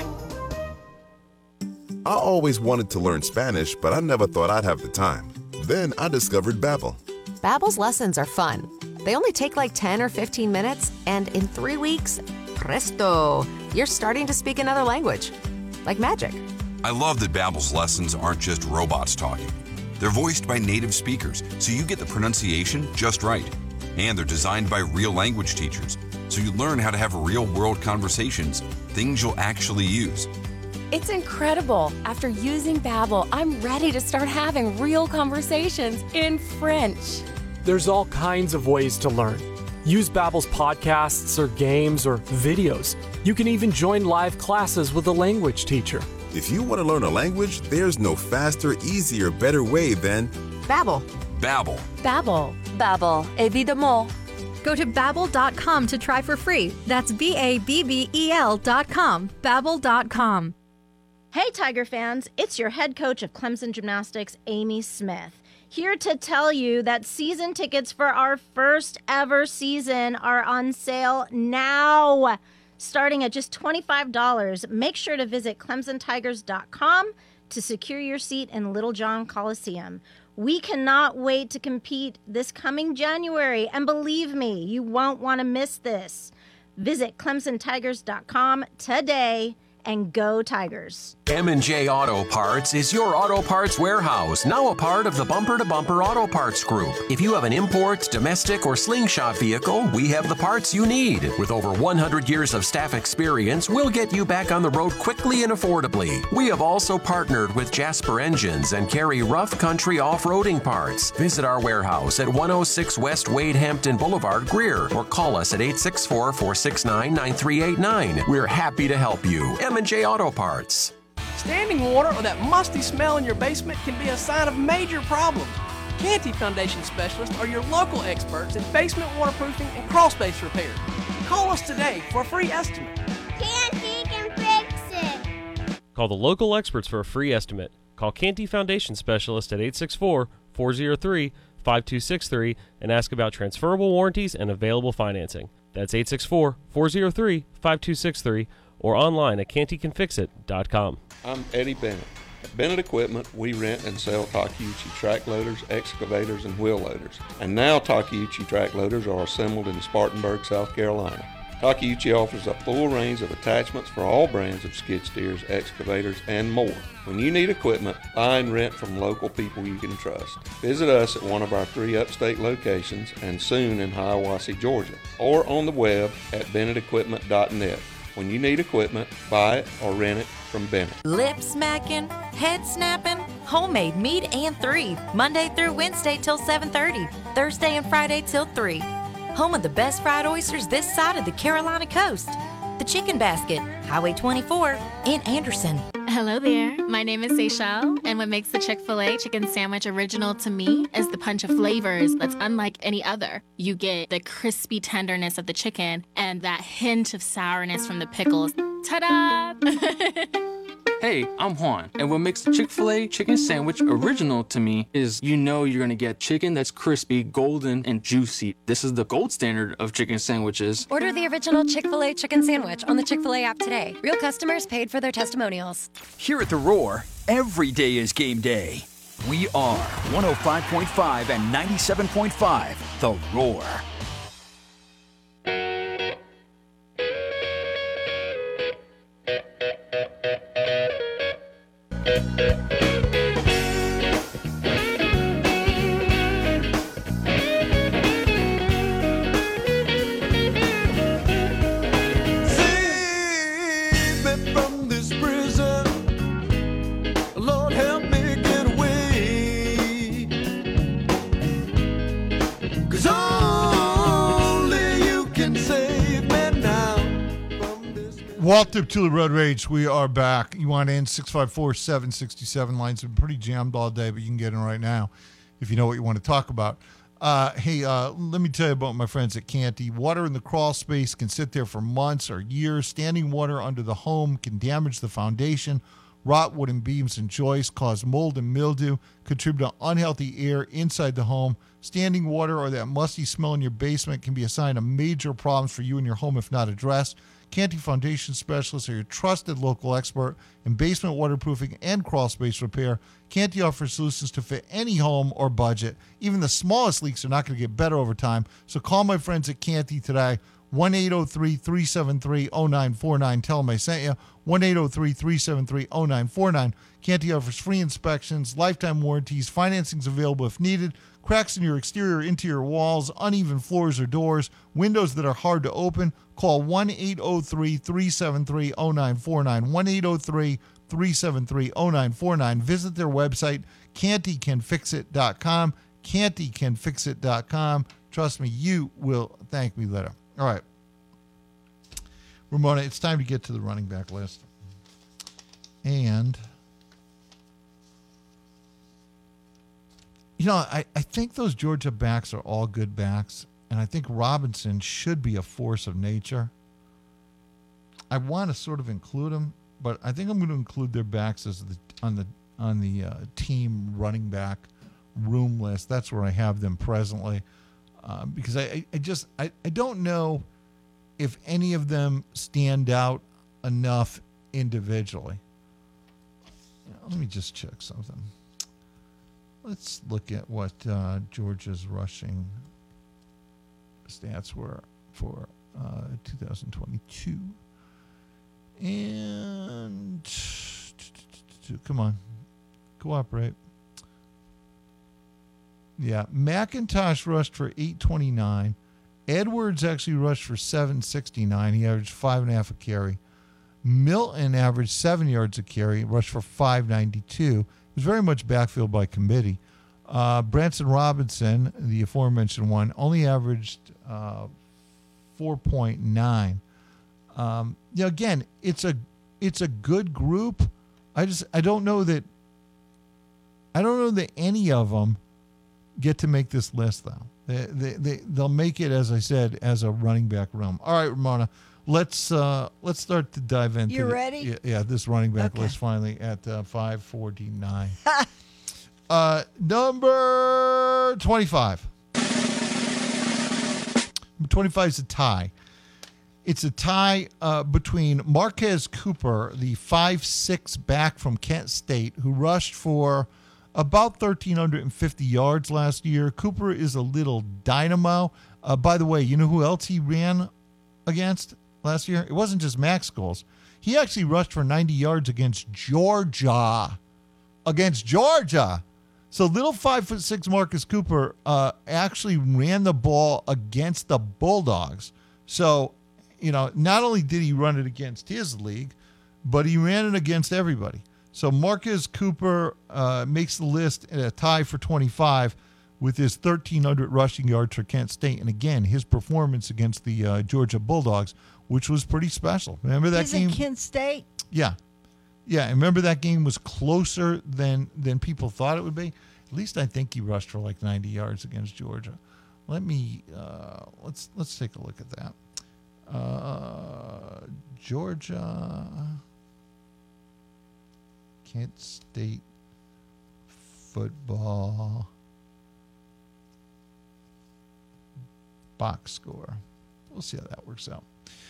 I always wanted to learn Spanish, but I never thought I'd have the time. Then I discovered Babbel. Babbel's lessons are fun. They only take like 10 or 15 minutes, and in 3 weeks, presto, you're starting to speak another language. Like magic. I love that Babbel's lessons aren't just robots talking. They're voiced by native speakers, so you get the pronunciation just right. And they're designed by real language teachers, so you learn how to have real-world conversations, things you'll actually use. It's incredible. After using Babbel, I'm ready to start having real conversations in French. There's all kinds of ways to learn. Use Babbel's podcasts or games or videos. You can even join live classes with a language teacher. If you want to learn a language, there's no faster, easier, better way than Babbel. Babbel. Babbel. Babbel. Évidemment. Go to Babbel.com to try for free. That's Babbel.com. Babbel.com. Hey, Tiger fans, it's your head coach of Clemson Gymnastics, Amy Smith, here to tell you that season tickets for our first ever season are on sale now, starting at just $25. Make sure to visit ClemsonTigers.com to secure your seat in Little John Coliseum. We cannot wait to compete this coming January, and believe me, you won't want to miss this. Visit ClemsonTigers.com today and go Tigers. M&J Auto Parts is your auto parts warehouse, now a part of the Bumper to Bumper Auto Parts Group. If you have an import, domestic, or slingshot vehicle, we have the parts you need. With over 100 years of staff experience, we'll get you back on the road quickly and affordably. We have also partnered with Jasper Engines and carry rough country off-roading parts. Visit our warehouse at 106 West Wade Hampton Boulevard, Greer, or call us at 864-469-9389. We're happy to help you. M&J Auto Parts. Standing water or that musty smell in your basement can be a sign of major problems. Canty Foundation Specialists are your local experts in basement waterproofing and crawl space repair. Call us today for a free estimate. Canty can fix it. Call the local experts for a free estimate. Call Canty Foundation Specialist at 864-403-5263 and ask about transferable warranties and available financing. That's 864-403-5263 or online at cantycanfixit.com. I'm Eddie Bennett. At Bennett Equipment, we rent and sell Takeuchi track loaders, excavators, and wheel loaders. And now Takeuchi track loaders are assembled in Spartanburg, South Carolina. Takeuchi offers a full range of attachments for all brands of skid steers, excavators, and more. When you need equipment, buy and rent from local people you can trust. Visit us at one of our 3 upstate locations and soon in Hiawassee, Georgia, or on the web at BennettEquipment.net. When you need equipment, buy it or rent it from Bennett. Lip smacking, head snapping, homemade meat and 3. Monday through Wednesday till 7:30. Thursday and Friday till 3. Home of the best fried oysters this side of the Carolina coast. The Chicken Basket, Highway 24 in Anderson. Hello there. My name is Seychelle, and what makes the Chick-fil-A chicken sandwich original to me is the punch of flavors that's unlike any other. You get the crispy tenderness of the chicken and that hint of sourness from the pickles. Ta-da! Hey, I'm Juan, and what makes the Chick-fil-A chicken sandwich original to me is you know you're gonna get chicken that's crispy, golden, and juicy. This is the gold standard of chicken sandwiches. Order the original Chick-fil-A chicken sandwich on the Chick-fil-A app today. Real customers paid for their testimonials. Here at The Roar, every day is game day. We are 105.5 and 97.5 The Roar. Walter Tula Road Rage, we are back. You want in 654-767 lines have been pretty jammed all day, but you can get in right now if you know what you want to talk about. Hey, let me tell you about my friends at Canty. Water in the crawl space can sit there for months or years. Standing water under the home can damage the foundation rot wooden beams and joists, cause mold and mildew, contribute to unhealthy air inside the home. Standing water or that musty smell in your basement can be a sign of major problems for you and your home if not addressed. Canty Foundation Specialists are your trusted local expert in basement waterproofing and crawl space repair. Canty offers solutions to fit any home or budget. Even the smallest leaks are not going to get better over time. So call my friends at Canty today. 1-803-373-0949. Tell them I sent you. 1-803-373-0949. Canty offers free inspections, lifetime warranties, financing's available if needed. Cracks in your exterior, interior walls, uneven floors or doors, windows that are hard to open. Call 1-803-373-0949. 1-803-373-0949. Visit their website, CantyCanFixIt.com. CantyCanFixIt.com. Trust me, you will thank me later. All right. Ramona, it's time to get to the running back list. And, you know, I think those Georgia backs are all good backs, and I think Robinson should be a force of nature. I want to sort of include them, but I think I'm going to include their backs as on the team running back room list. That's where I have them presently. Because I don't know if any of them stand out enough individually. Let me just check something. Let's look at what Georgia's rushing stats were for 2022. And come on, cooperate. Yeah, McIntosh rushed for 829. Edwards actually rushed for 769. He averaged 5.5 a carry. Milton averaged 7 yards a carry, rushed for 592. It was very much backfield by committee. Branson Robinson, the aforementioned one, only averaged 4.9. Again, it's a good group. I don't know that any of them get to make this list, though. They'll make it, as I said, as a running back room. All right, Ramona, let's start to dive into. You ready? Yeah, this running back list finally at 549. Number 25. Number 25 is a tie. It's a tie between Marquez Cooper, the 5'6" back from Kent State, who rushed for about 1,350 yards last year. Cooper is a little dynamo. By the way, you know who else he ran against last year? It wasn't just Max goals. He actually rushed for 90 yards against Georgia. So little 5'6" Marcus Cooper actually ran the ball against the Bulldogs. So, not only did he run it against his league, but he ran it against everybody. So Marcus Cooper makes the list at a tie for 25 with his 1,300 rushing yards for Kent State. And again, his performance against the Georgia Bulldogs, which was pretty special. Remember that game? He's in Kent State? Yeah. Yeah, and remember that game was closer than people thought it would be? At least I think he rushed for like 90 yards against Georgia. Let me, let's take a look at that. Georgia... Kent State football box score. We'll see how that works out.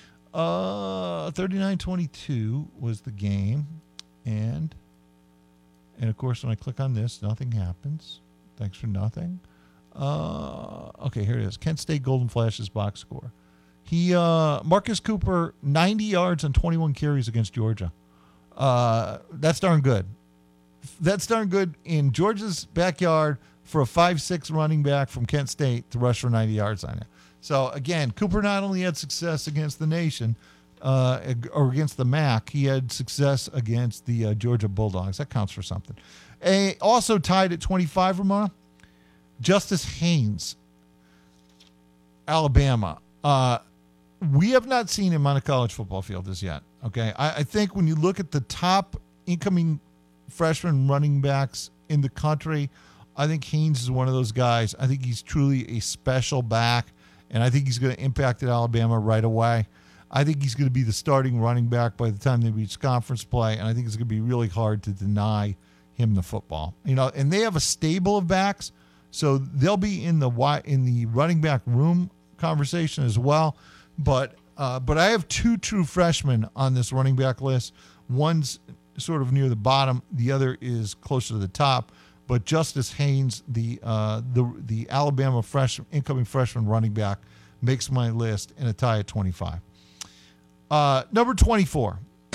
39-22 was the game. And of course, when I click on this, nothing happens. Thanks for nothing. Okay, here it is. Kent State Golden Flashes box score. Marcus Cooper, 90 yards and 21 carries against Georgia. That's darn good. That's darn good in Georgia's backyard for a 5'6" running back from Kent State to rush for 90 yards on it. So, again, Cooper not only had success against the nation or against the MAC, he had success against the Georgia Bulldogs. That counts for something. Also tied at 25, Ramona, Justice Haynes, Alabama. We have not seen him on a college football field as yet. Okay, I think when you look at the top incoming freshman running backs in the country, I think Haynes is one of those guys. I think he's truly a special back, and I think he's going to impact at Alabama right away. I think he's going to be the starting running back by the time they reach conference play, and I think it's going to be really hard to deny him the football. And they have a stable of backs, so they'll be in the running back room conversation as well. But I have two true freshmen on this running back list. One's sort of near the bottom, the other is closer to the top. But Justice Haynes, the Alabama incoming freshman running back, makes my list in a tie at 25. Number 24.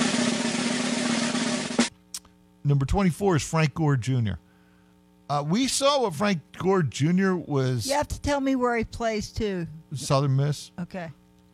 Number 24 is Frank Gore Jr. We saw what Frank Gore Jr. was. You have to tell me where he plays too. Southern Miss. Okay.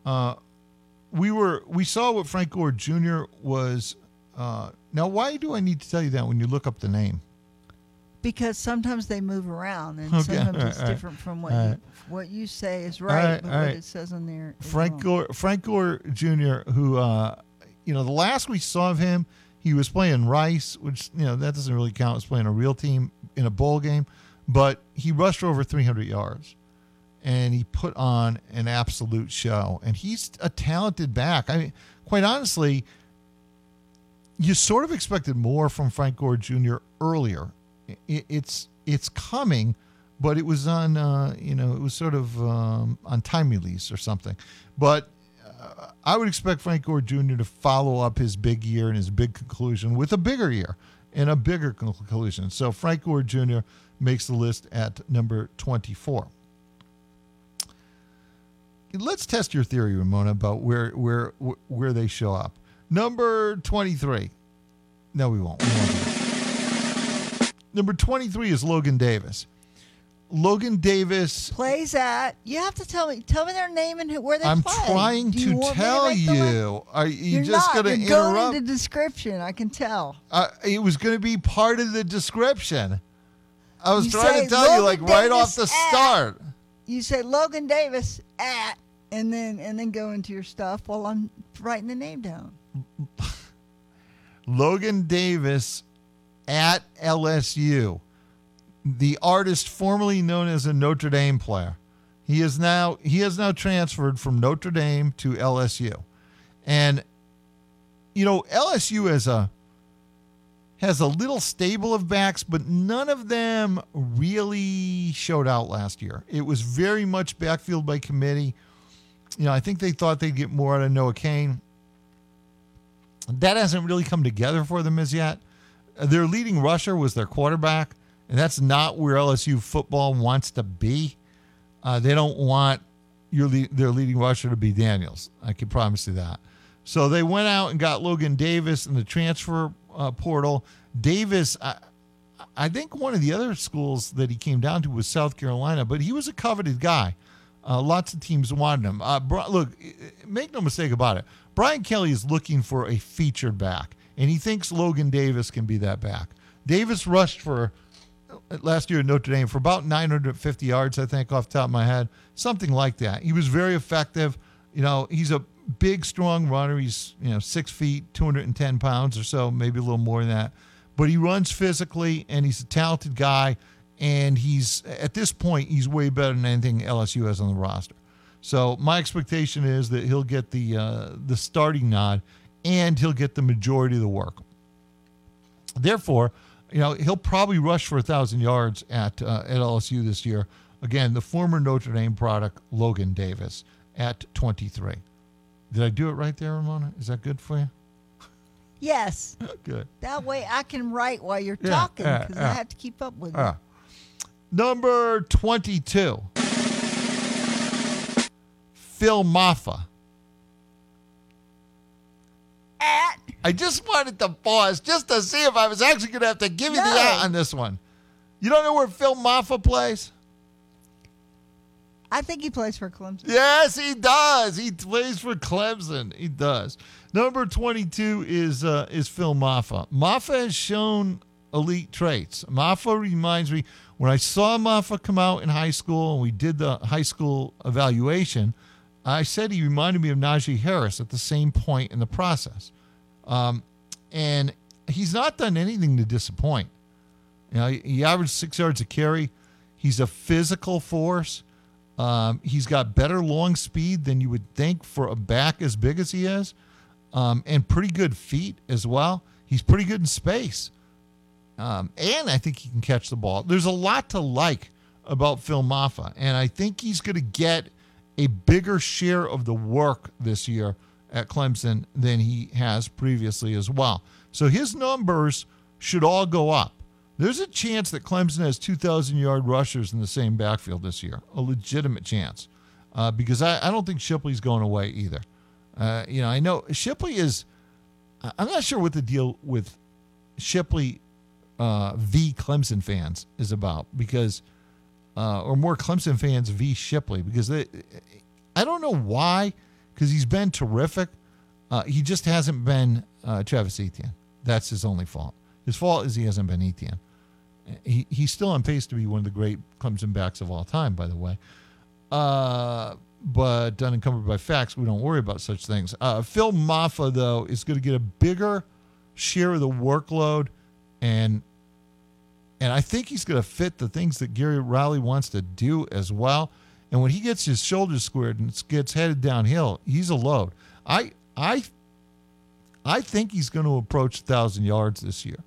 We saw what Frank Gore Jr. was. Now, why do I need to tell you that when you look up the name? Because sometimes they move around, and sometimes it's different from what you say is right, but what it says on there is Frank wrong. Gore Jr., who, the last we saw of him, he was playing Rice, which, that doesn't really count as playing a real team in a bowl game, but he rushed for over 300 yards, and he put on an absolute show, and he's a talented back. I mean, quite honestly, you sort of expected more from Frank Gore Jr. earlier. It's coming, but it was on it was sort of on time release or something. But I would expect Frank Gore Jr. to follow up his big year and his big conclusion with a bigger year and a bigger conclusion. So Frank Gore Jr. makes the list at number 24. Let's test your theory, Ramona, about where they show up. Number 23. No, we won't. Number 23 is Logan Davis. Logan Davis plays at. You have to tell me their name and where they I'm play. I'm trying to tell you. Are you You're just going to interrupt? Going into description. I can tell. It was going to be part of the description. I was You trying say to tell you, Logan right Davis off the at. start. You say Logan Davis at, and then go into your stuff while I'm writing the name down. Logan Davis at LSU, the artist formerly known as a Notre Dame player. He has now transferred from Notre Dame to LSU. And LSU has a little stable of backs, but none of them really showed out last year. It was very much backfield by committee. I think they thought they'd get more out of Noah Cain. That hasn't really come together for them as yet. Their leading rusher was their quarterback, and that's not where LSU football wants to be. They don't want their leading rusher to be Daniels. I can promise you that. So they went out and got Logan Davis in the transfer portal. Davis, I think one of the other schools that he came down to was South Carolina, but he was a coveted guy. Lots of teams wanted him. Look, make no mistake about it. Brian Kelly is looking for a featured back, and he thinks Logan Davis can be that back. Davis rushed for last year at Notre Dame for about 950 yards, I think, off the top of my head, something like that. He was very effective. He's a big, strong runner. He's 6 feet, 210 pounds or so, maybe a little more than that. But he runs physically, and he's a talented guy. And at this point, he's way better than anything LSU has on the roster. So my expectation is that he'll get the starting nod, and he'll get the majority of the work. Therefore, he'll probably rush for 1,000 yards at LSU this year. Again, the former Notre Dame product, Logan Davis, at 23. Did I do it right there, Ramona? Is that good for you? Yes. Good. That way I can write while you're talking, because I have to keep up with you. Number 22, Phil Maffa. I just wanted to pause just to see if I was actually going to have to give you the out on this one. You don't know where Phil Maffa plays? I think he plays for Clemson. Yes, he does. He plays for Clemson. He does. Number 22 is Phil Maffa. Maffa has shown elite traits. Maffa reminds me, when I saw Maffa come out in high school and we did the high school evaluation, I said he reminded me of Najee Harris at the same point in the process. And he's not done anything to disappoint. He averaged 6 yards a carry. He's a physical force. He's got better long speed than you would think for a back as big as he is, and pretty good feet as well. He's pretty good in space, and I think he can catch the ball. There's a lot to like about Phil Mafah, and I think he's going to get a bigger share of the work this year at Clemson than he has previously as well. So his numbers should all go up. There's a chance that Clemson has 2,000-yard rushers in the same backfield this year, a legitimate chance, because I don't think Shipley's going away either. I know Shipley is – I'm not sure what the deal with Shipley v. Clemson fans is about, because or more Clemson fans v. Shipley, because I don't know why, because he's been terrific. He just hasn't been Travis Etienne. That's his only fault. His fault is he hasn't been Etienne. He's still on pace to be one of the great Clemson backs of all time, by the way. But unencumbered by facts, we don't worry about such things. Phil Mafah, though, is going to get a bigger share of the workload, and I think he's going to fit the things that Gary Riley wants to do as well. And when he gets his shoulders squared and gets headed downhill, he's a load. I think he's going to approach 1,000 yards this year.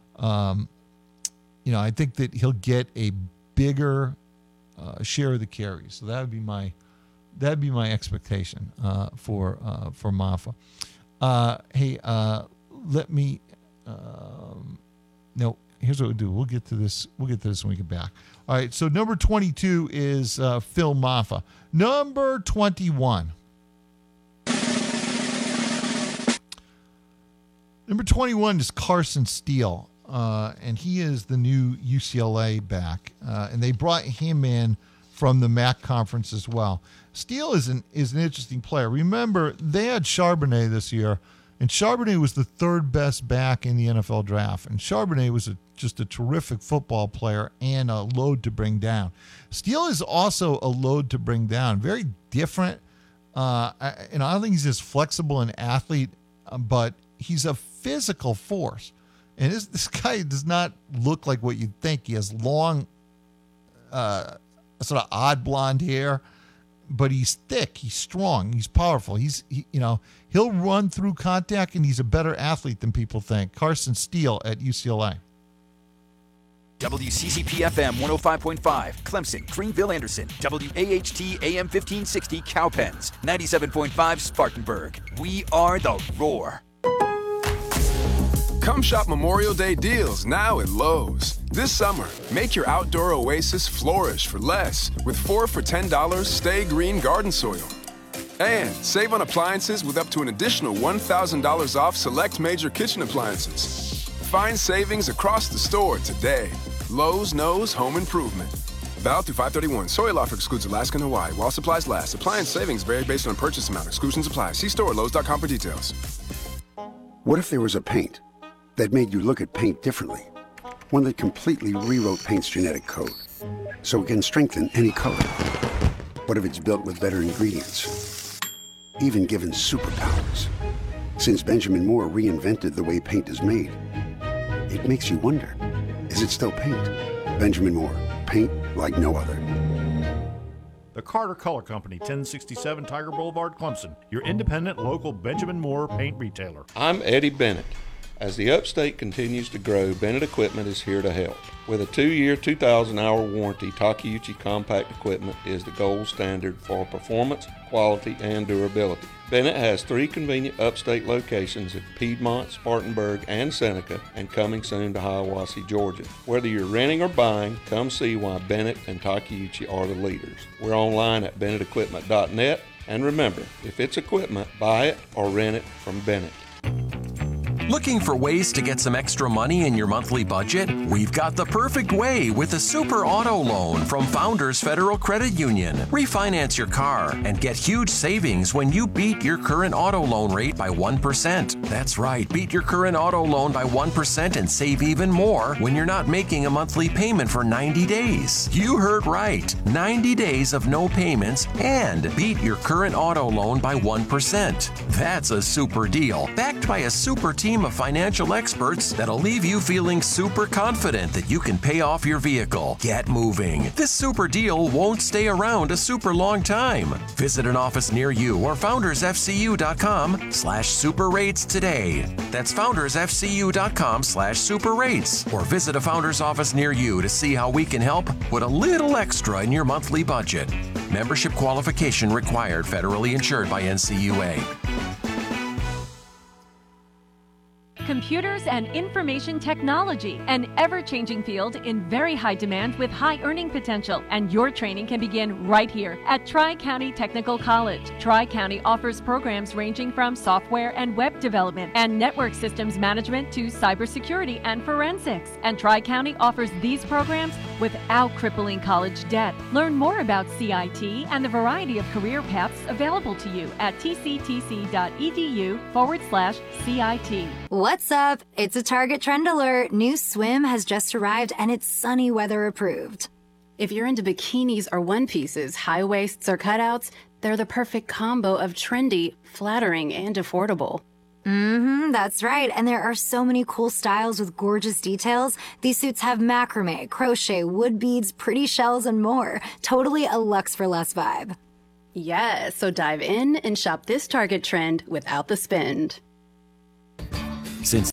I think that he'll get a bigger share of the carries. So that would be my expectation for Mafah. Let me. No, here's what we'll do. We'll get to this when we get back. All right. So number 22 is Phil Mafah. Number 21. Number 21 is Carson Steele, and he is the new UCLA back, and they brought him in from the MAC conference as well. Steele is an interesting player. Remember, they had Charbonnet this year, and Charbonnet was the third best back in the NFL draft, and Charbonnet was just a terrific football player and a load to bring down. Steele is also a load to bring down, very different. I don't think he's as flexible an athlete, but he's a physical force. And this guy does not look like what you'd think. He has long, sort of odd blonde hair, but he's thick, he's strong, he's powerful. He'll run through contact, and he's a better athlete than people think. Carson Steele at UCLA. WCCP-FM 105.5, Clemson, Greenville, Anderson. WAHT AM 1560, Cowpens. 97.5, Spartanburg. We are the Roar. Come shop Memorial Day deals now at Lowe's. This summer, make your outdoor oasis flourish for less with 4 for $10 Stay Green garden soil. And save on appliances with up to an additional $1,000 off select major kitchen appliances. Find savings across the store today. Lowe's knows home improvement. Valid through 5/31. Soil offer excludes Alaska and Hawaii while supplies last. Appliance savings vary based on purchase amount. Exclusions apply. See store at Lowe's.com for details. What if there was a paint that made you look at paint differently? One that completely rewrote paint's genetic code, so it can strengthen any color. What if it's built with better ingredients, even given superpowers? Since Benjamin Moore reinvented the way paint is made, it makes you wonder, is it still paint? Benjamin Moore, paint like no other. The Carter Color Company, 1067 Tiger Boulevard, Clemson, your independent local Benjamin Moore paint retailer. I'm Eddie Bennett. As the upstate continues to grow, Bennett Equipment is here to help. With a 2-year, 2,000-hour warranty, Takeuchi Compact Equipment is the gold standard for performance, quality, and durability. Bennett has 3 convenient upstate locations at Piedmont, Spartanburg, and Seneca, and coming soon to Hiawassee, Georgia. Whether you're renting or buying, come see why Bennett and Takeuchi are the leaders. We're online at BennettEquipment.net, and remember, if it's equipment, buy it or rent it from Bennett. Looking for ways to get some extra money in your monthly budget? We've got the perfect way with a super auto loan from Founders Federal Credit Union. Refinance your car and get huge savings when you beat your current auto loan rate by 1%. That's right, beat your current auto loan by 1% and save even more when you're not making a monthly payment for 90 days. You heard right, 90 days of no payments and beat your current auto loan by 1%. That's a super deal, backed by a super team team of financial experts that'll leave you feeling super confident that you can pay off your vehicle. Get moving. This super deal won't stay around a super long time. Visit an office near you or foundersfcu.com/super rates today. That's foundersfcu.com/super rates. Or visit a Founders office near you to see how we can help put a little extra in your monthly budget. Membership qualification required, federally insured by NCUA. Computers and information technology, an ever-changing field in very high demand with high earning potential. And your training can begin right here at Tri-County Technical College. Tri-County offers programs ranging from software and web development and network systems management to cybersecurity and forensics. And Tri-County offers these programs without crippling college debt. Learn more about CIT and the variety of career paths available to you at tctc.edu/CIT. What's up? It's a Target trend alert. New swim has just arrived and it's sunny weather approved. If you're into bikinis or one pieces, high waists or cutouts, they're the perfect combo of trendy, flattering, and affordable. That's right. And there are so many cool styles with gorgeous details. These suits have macrame, crochet, wood beads, pretty shells, and more. Totally a luxe for less vibe. Yes, so dive in and shop this Target trend without the spend. Since